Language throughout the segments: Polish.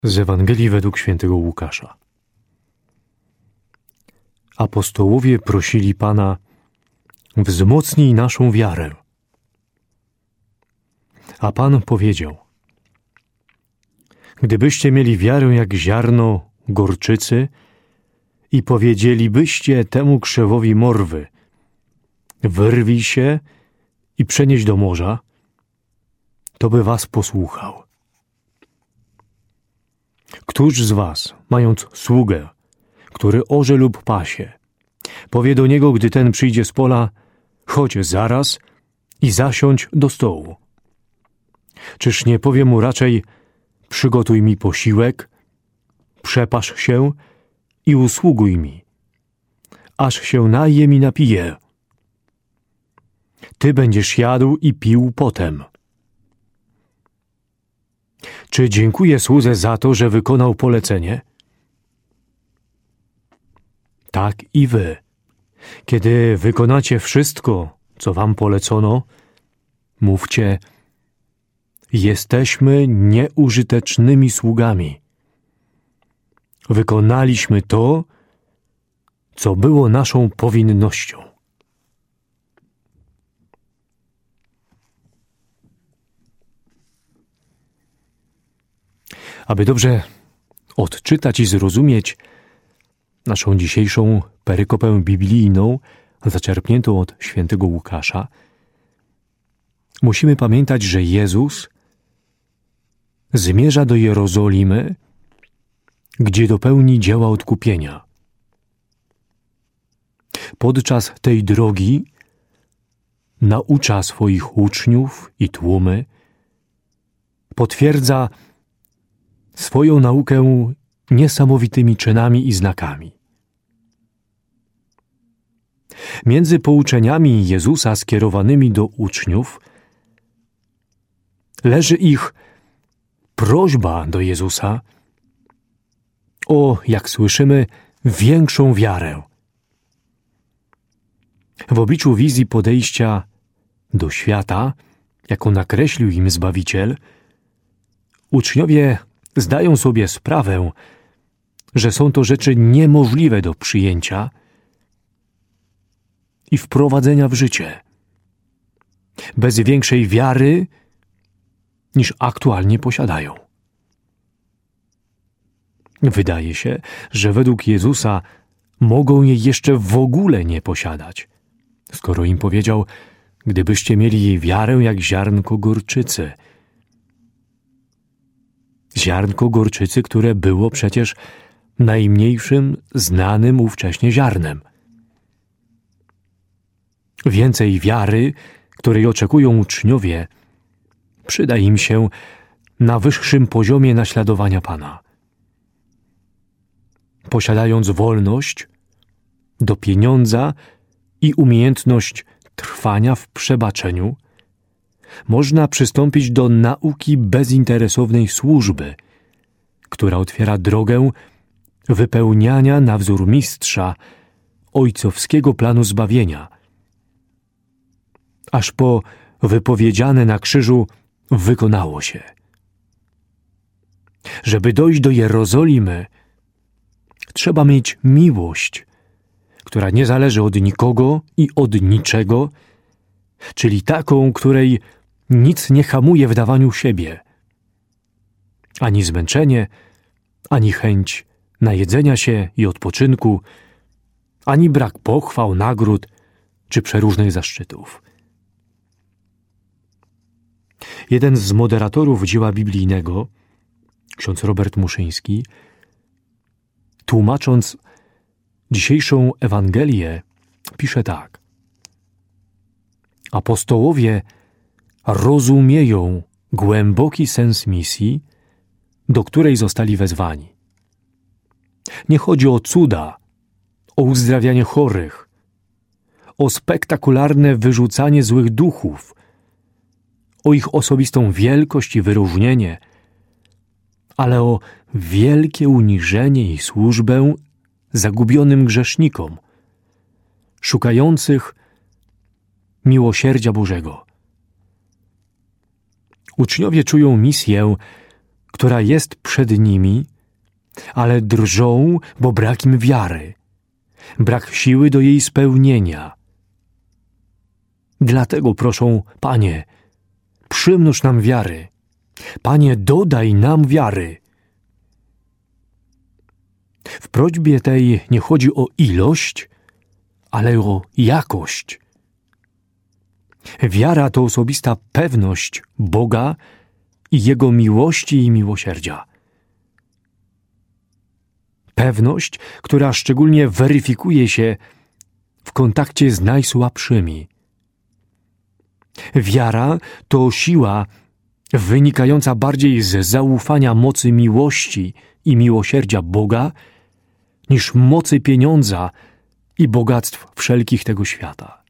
Z Ewangelii według świętego Łukasza. Apostołowie prosili Pana: wzmocnij naszą wiarę. A Pan powiedział: gdybyście mieli wiarę jak ziarno gorczycy i powiedzielibyście temu krzewowi morwy: wyrwij się i przenieś do morza, to by was posłuchał. Któż z was, mając sługę, który orze lub pasie, powie do niego, gdy ten przyjdzie z pola: chodź zaraz i zasiądź do stołu? Czyż nie powie mu raczej: przygotuj mi posiłek, przepasz się i usługuj mi, aż się najem i napiję. Ty będziesz jadł i pił potem. Czy dziękuję słudze za to, że wykonał polecenie? Tak i wy, kiedy wykonacie wszystko, co wam polecono, mówcie: jesteśmy nieużytecznymi sługami. Wykonaliśmy to, co było naszą powinnością. Aby dobrze odczytać i zrozumieć naszą dzisiejszą perykopę biblijną, zaczerpniętą od świętego Łukasza, musimy pamiętać, że Jezus zmierza do Jerozolimy, gdzie dopełni dzieła odkupienia. Podczas tej drogi naucza swoich uczniów i tłumy, potwierdza swoją naukę niesamowitymi czynami i znakami. Między pouczeniami Jezusa skierowanymi do uczniów leży ich prośba do Jezusa o, jak słyszymy, większą wiarę. W obliczu wizji podejścia do świata, jaką nakreślił im Zbawiciel, uczniowie zdają sobie sprawę, że są to rzeczy niemożliwe do przyjęcia i wprowadzenia w życie, bez większej wiary, niż aktualnie posiadają. Wydaje się, że według Jezusa mogą je jeszcze w ogóle nie posiadać, skoro im powiedział: gdybyście mieli wiarę jak ziarnko gorczycy. Ziarnko gorczycy, które było przecież najmniejszym znanym ówcześnie ziarnem. Więcej wiary, której oczekują uczniowie, przyda im się na wyższym poziomie naśladowania Pana. Posiadając wolność do pieniądza i umiejętność trwania w przebaczeniu, można przystąpić do nauki bezinteresownej służby, która otwiera drogę wypełniania na wzór mistrza ojcowskiego planu zbawienia, aż po wypowiedziane na krzyżu wykonało się. Żeby dojść do Jerozolimy, trzeba mieć miłość, która nie zależy od nikogo i od niczego, czyli taką, której nic nie hamuje w dawaniu siebie. Ani zmęczenie, ani chęć najedzenia się i odpoczynku, ani brak pochwał, nagród czy przeróżnych zaszczytów. Jeden z moderatorów dzieła biblijnego, ksiądz Robert Muszyński, tłumacząc dzisiejszą Ewangelię, pisze tak: apostołowie rozumieją głęboki sens misji, do której zostali wezwani. Nie chodzi o cuda, o uzdrawianie chorych, o spektakularne wyrzucanie złych duchów, o ich osobistą wielkość i wyróżnienie, ale o wielkie uniżenie i służbę zagubionym grzesznikom, szukających miłosierdzia Bożego. Uczniowie czują misję, która jest przed nimi, ale drżą, bo brak im wiary, brak siły do jej spełnienia. Dlatego proszą: Panie, przymnóż nam wiary. Panie, dodaj nam wiary. W prośbie tej nie chodzi o ilość, ale o jakość. Wiara to osobista pewność Boga i Jego miłości i miłosierdzia. Pewność, która szczególnie weryfikuje się w kontakcie z najsłabszymi. Wiara to siła wynikająca bardziej z zaufania mocy miłości i miłosierdzia Boga niż mocy pieniądza i bogactw wszelkich tego świata.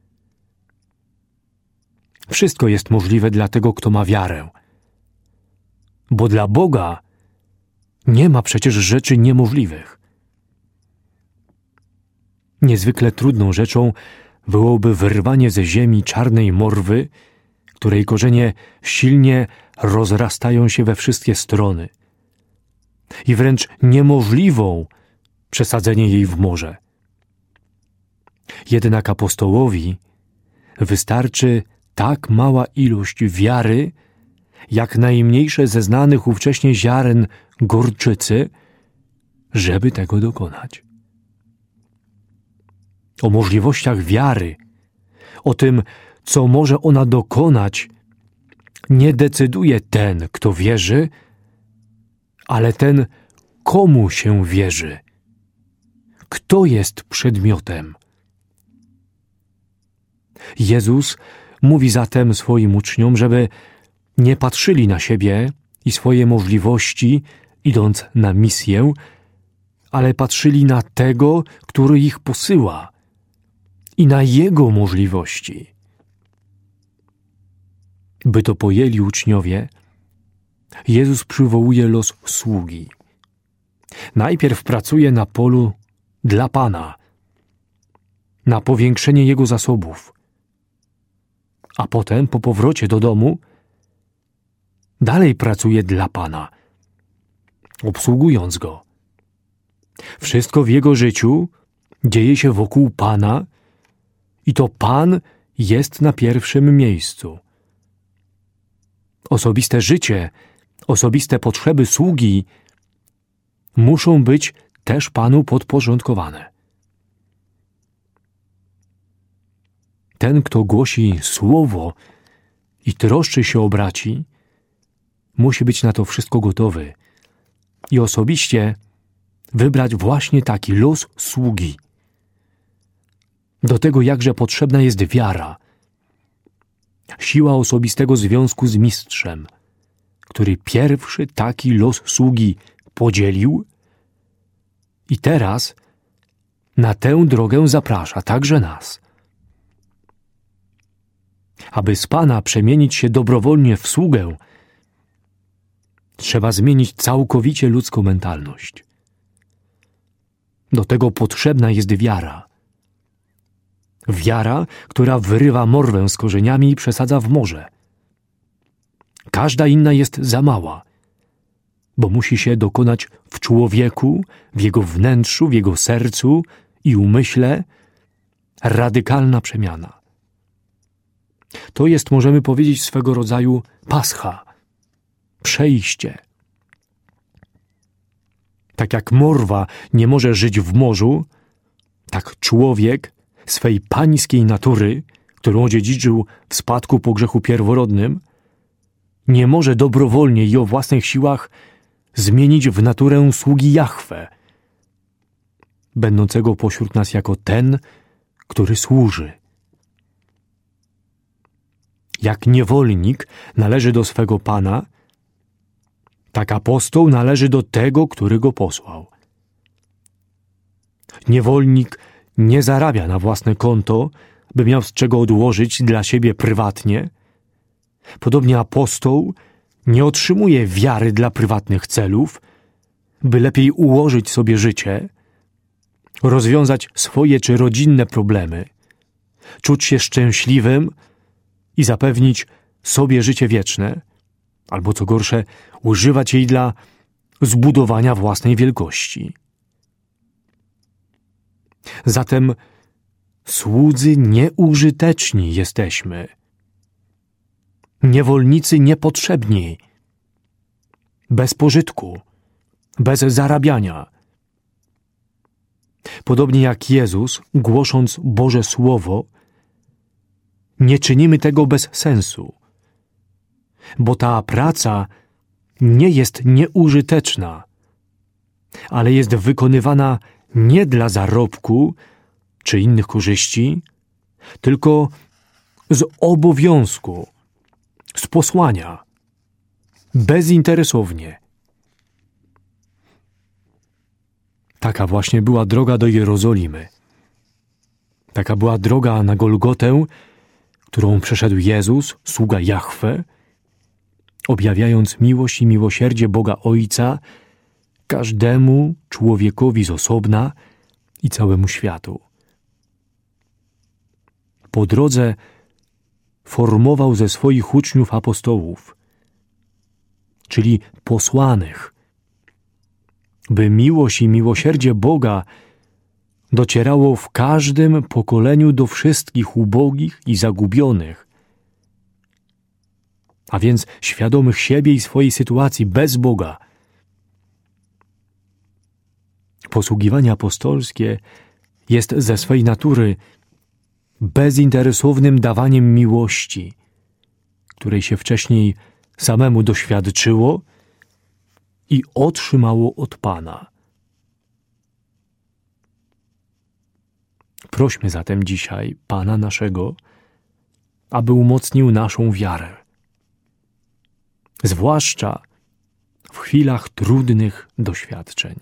Wszystko jest możliwe dla tego, kto ma wiarę. Bo dla Boga nie ma przecież rzeczy niemożliwych. Niezwykle trudną rzeczą byłoby wyrwanie ze ziemi czarnej morwy, której korzenie silnie rozrastają się we wszystkie strony, i wręcz niemożliwą przesadzenie jej w morze. Jednak apostołowi wystarczy tak mała ilość wiary, jak najmniejsze ze znanych ówcześnie ziaren gorczycy, żeby tego dokonać. O możliwościach wiary, o tym, co może ona dokonać, nie decyduje ten, kto wierzy, ale ten, komu się wierzy. Kto jest przedmiotem? Jezus mówi zatem swoim uczniom, żeby nie patrzyli na siebie i swoje możliwości, idąc na misję, ale patrzyli na tego, który ich posyła, i na Jego możliwości. By to pojęli uczniowie, Jezus przywołuje los sługi. Najpierw pracuje na polu dla Pana, na powiększenie Jego zasobów, a potem po powrocie do domu dalej pracuje dla Pana, obsługując Go. Wszystko w jego życiu dzieje się wokół Pana i to Pan jest na pierwszym miejscu. Osobiste życie, osobiste potrzeby sługi muszą być też Panu podporządkowane. Ten, kto głosi słowo i troszczy się o braci, musi być na to wszystko gotowy i osobiście wybrać właśnie taki los sługi. Do tego jakże potrzebna jest wiara, siła osobistego związku z mistrzem, który pierwszy taki los sługi podzielił i teraz na tę drogę zaprasza także nas. Aby z Pana przemienić się dobrowolnie w sługę, trzeba zmienić całkowicie ludzką mentalność. Do tego potrzebna jest wiara. Wiara, która wyrywa morwę z korzeniami i przesadza w morze. Każda inna jest za mała, bo musi się dokonać w człowieku, w jego wnętrzu, w jego sercu i umyśle radykalna przemiana. To jest, możemy powiedzieć, swego rodzaju pascha, przejście. Tak jak morwa nie może żyć w morzu, tak człowiek swej pańskiej natury, którą odziedziczył w spadku po grzechu pierworodnym, nie może dobrowolnie i o własnych siłach zmienić w naturę sługi Jahwe, będącego pośród nas jako ten, który służy. Jak niewolnik należy do swego Pana, tak apostoł należy do tego, który go posłał. Niewolnik nie zarabia na własne konto, by miał z czego odłożyć dla siebie prywatnie. Podobnie apostoł nie otrzymuje wiary dla prywatnych celów, by lepiej ułożyć sobie życie, rozwiązać swoje czy rodzinne problemy, czuć się szczęśliwym i zapewnić sobie życie wieczne, albo co gorsze, używać jej dla zbudowania własnej wielkości. Zatem słudzy nieużyteczni jesteśmy, niewolnicy niepotrzebni, bez pożytku, bez zarabiania. Podobnie jak Jezus, głosząc Boże Słowo, nie czynimy tego bez sensu, bo ta praca nie jest nieużyteczna, ale jest wykonywana nie dla zarobku czy innych korzyści, tylko z obowiązku, z posłania, bezinteresownie. Taka właśnie była droga do Jerozolimy. Taka była droga na Golgotę, którą przeszedł Jezus, sługa Jahwe, objawiając miłość i miłosierdzie Boga Ojca każdemu człowiekowi z osobna i całemu światu. Po drodze formował ze swoich uczniów apostołów, czyli posłanych, by miłość i miłosierdzie Boga docierało w każdym pokoleniu do wszystkich ubogich i zagubionych, a więc świadomych siebie i swojej sytuacji bez Boga. Posługiwanie apostolskie jest ze swej natury bezinteresownym dawaniem miłości, której się wcześniej samemu doświadczyło i otrzymało od Pana. Prośmy zatem dzisiaj Pana naszego, aby umocnił naszą wiarę, zwłaszcza w chwilach trudnych doświadczeń.